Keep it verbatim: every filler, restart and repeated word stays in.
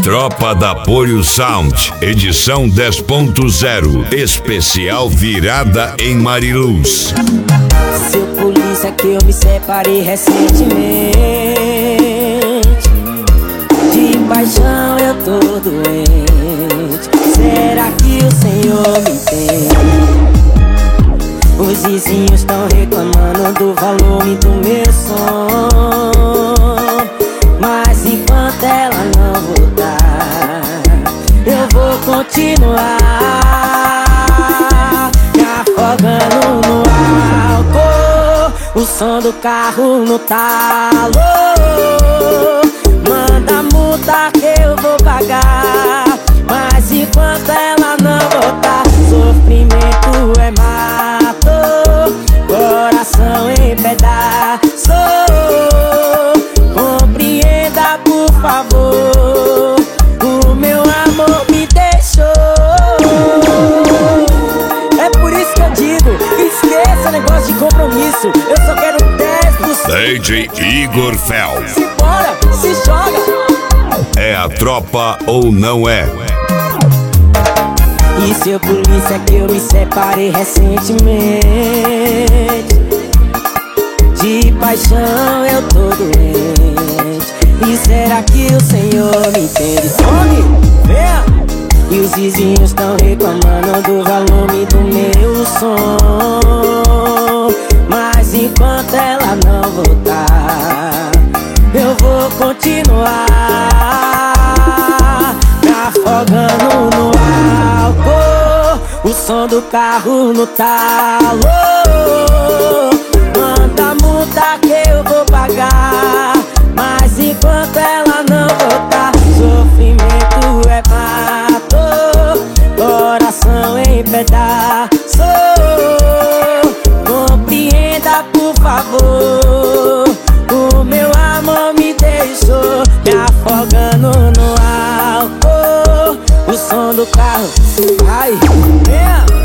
Tropa da Polio Sound, edição dez ponto zero, especial virada em Mariluz. Seu polícia que eu me separei recentemente, de paixão eu tô doente. Será que o Senhor me entende? Os vizinhos estão reclamando do volume do meu som, mas enquanto ela não voltar, eu vou continuar me afogando no álcool, o som do carro no talo. Manda multa que eu vou pagar, mas enquanto ela não voltar, sofrimento é mato, coração em pedaços. Compreenda, por favor, o meu amor me deixou. É por isso que eu digo, esqueça negócio de compromisso, eu só quero dez por cento. D J Igor Fel. Se bora, se joga. É a tropa ou não é? E seu polícia que eu me separei recentemente, de paixão eu tô doente. E será que o Senhor me entende? Some, venha! E os vizinhos estão reclamando do volume do meu som, mas enquanto ela não voltar, eu vou continuar me afogando no álcool, o som do carro no talo. Manda multa que eu vou pagar, mas enquanto ela não voltar, sofrimento é mato, coração em pedaços. Compreenda, por favor, o meu amor me deixou me afogando no álcool, o som do carro. Ai, venha!